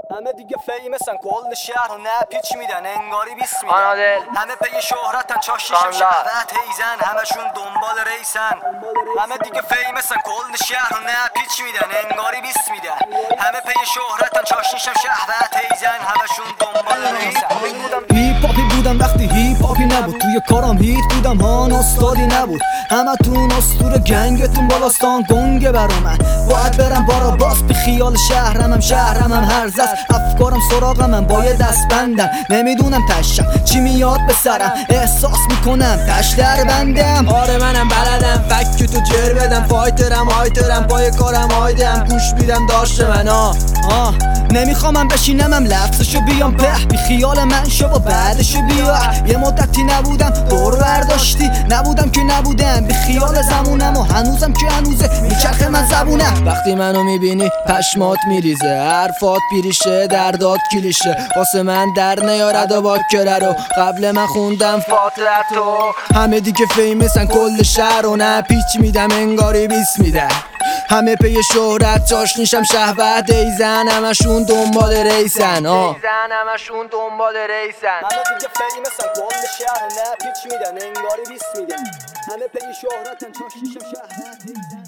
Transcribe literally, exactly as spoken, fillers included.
همه دیگه فیمسن کل شهر رو نه پیچ میدن انگاری بیس میدن. همه پی شهرتن چاش نیشم شهوت هیزن همشون دنبال ریسن. همه دیگه فیمسن کل شهر رو نه پیچ میدن انگاری بیس میدن. همه پی شهرتن چاش نیشم شهوت هیزن همشون دنبال ریسن. هیپ هاپی بودم وقتی هیپ هاپی نبود، توی کارم هیت بودم هان استادی نبود. همه تون اسطوره گنگتون بالاستان گنگه برا من باید برم بارا باس بی خیال شهرمم شهرمم هرز است افکارم سراغمم با یه دست بندم نمیدونم تشم چی میاد به سرم احساس میکنم تش در بندم. آره منم بلدم فکی تو جر بدم فایترم آیترم پای کارم آیدم گوش میدم داشته من آه آه نمیخوامم بشینمم لفظشو بیام په بی خیال من شو با بعدشو بیا. یه مدتی نبودم دور برداشتی نبودم که نبودم بی خیال زمونم و هنوزم که هنوزه میچرخه من زبونم. وقتی منو میبینی پشمات میریزه حرفات پیریشه دردات کلیشه واسه من در نیارد و باکره رو قبل من خوندم فاتحتو. همه دیگه فیمسن کل شهر و نه پیچ میدم انگاری بیس میدن. همه پی شهرت جاش نیشم شهوت ایزن همشون دنبال ریسن آه همشون دنبال ریسن. همه دیگه فیمسن کل شهر و نه پیچ میدن انگاری بیس میدن. همه پی شهرتن چاش نیشم شهوت ایزن